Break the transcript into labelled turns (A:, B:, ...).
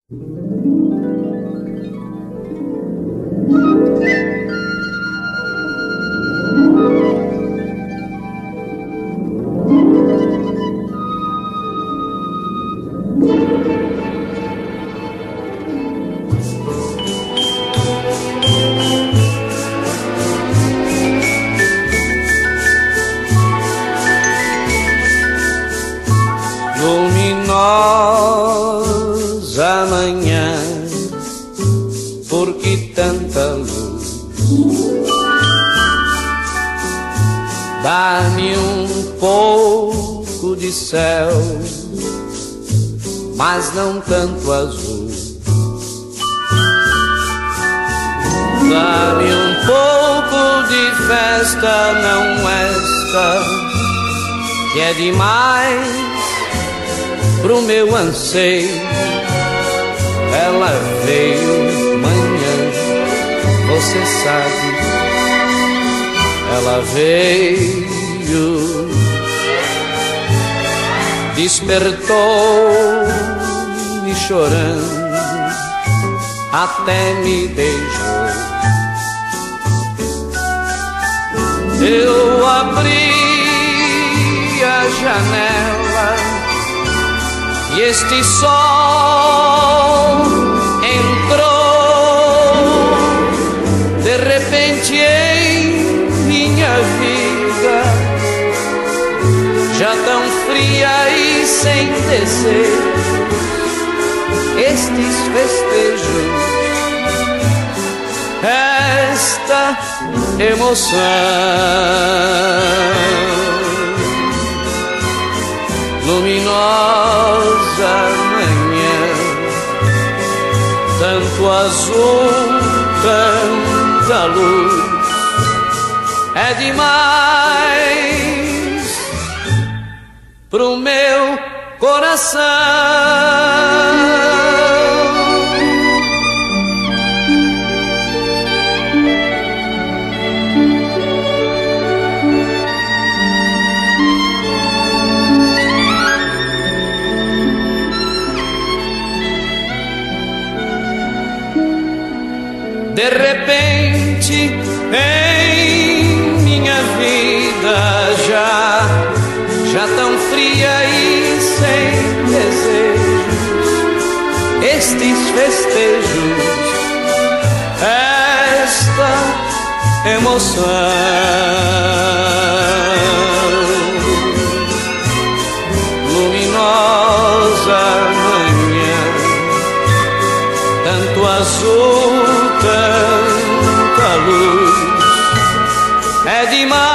A: Luminosa manhã, por que tanta luz? Dá-me um pouco de céu, mas não tanto azul. Dá-me um pouco de festa, não esta, que é demais pro meu anseio. Ela veio manhã, você sabe. Ela veio, despertou-me chorando, até me beijou. Eu abri a janela e este sol entrou de repente em minha vida, já tão fria e sem desejo. Estes festejos, esta emoção, luminosa manhã, tanto azul, tanta luz, é demais pro meu coração. De repente em minha vida, já tão fria e sem desejos, estes festejos, esta emoção, luminosa manhã, tanto azul, tanta luz, é demais